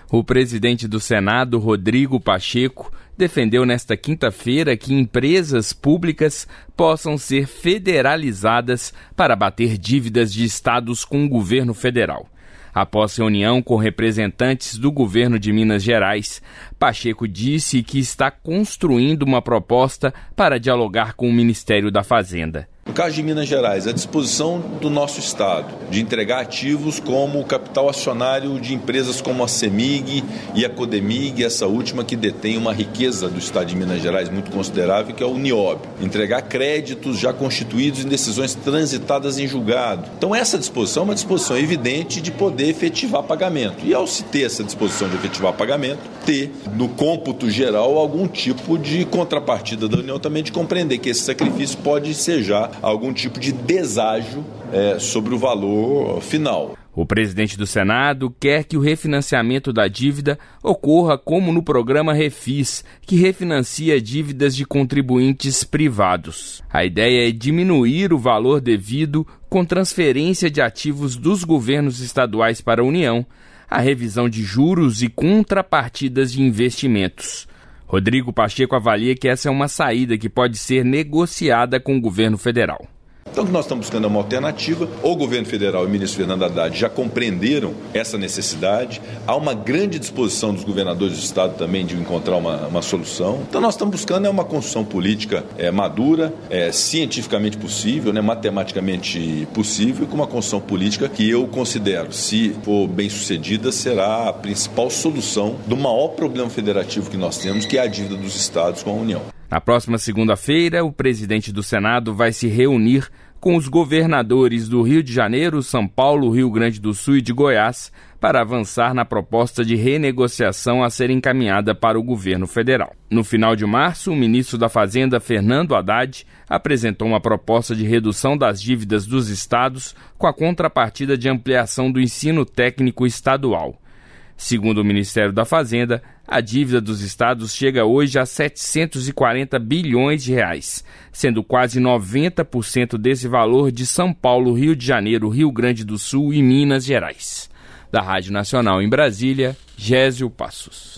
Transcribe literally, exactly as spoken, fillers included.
O presidente do Senado, Rodrigo Pacheco, defendeu nesta quinta-feira que empresas públicas possam ser federalizadas para abater dívidas de estados com o governo federal. Após reunião com representantes do governo de Minas Gerais, Pacheco disse que está construindo uma proposta para dialogar com o Ministério da Fazenda. No caso de Minas Gerais, a disposição do nosso Estado de entregar ativos como o capital acionário de empresas como a CEMIG e a CODEMIG, essa última que detém uma riqueza do Estado de Minas Gerais muito considerável, que é o Nióbio. Entregar créditos já constituídos em decisões transitadas em julgado. Então essa disposição é uma disposição evidente de poder efetivar pagamento. E ao se ter essa disposição de efetivar pagamento, ter no cômputo geral algum tipo de contrapartida da União também de compreender que esse sacrifício pode ser já algum tipo de deságio é, sobre o valor final. O presidente do Senado quer que o refinanciamento da dívida ocorra como no programa Refis, que refinancia dívidas de contribuintes privados. A ideia é diminuir o valor devido com transferência de ativos dos governos estaduais para a União, a revisão de juros e contrapartidas de investimentos. Rodrigo Pacheco avalia que essa é uma saída que pode ser negociada com o governo federal. Então, o que nós estamos buscando é uma alternativa. O governo federal e o ministro Fernando Haddad já compreenderam essa necessidade. Há uma grande disposição dos governadores do Estado também de encontrar uma, uma solução. Então, nós estamos buscando é uma construção política é, madura, é, cientificamente possível, né, matematicamente possível, com uma construção política que eu considero, se for bem sucedida, será a principal solução do maior problema federativo que nós temos, que é a dívida dos estados com a União. Na próxima segunda-feira, o presidente do Senado vai se reunir com os governadores do Rio de Janeiro, São Paulo, Rio Grande do Sul e de Goiás para avançar na proposta de renegociação a ser encaminhada para o governo federal. No final de março, o ministro da Fazenda, Fernando Haddad, apresentou uma proposta de redução das dívidas dos estados com a contrapartida de ampliação do ensino técnico estadual. Segundo o Ministério da Fazenda, a dívida dos estados chega hoje a setecentos e quarenta bilhões de reais, sendo quase noventa por cento desse valor de São Paulo, Rio de Janeiro, Rio Grande do Sul e Minas Gerais. Da Rádio Nacional em Brasília, Gésio Passos.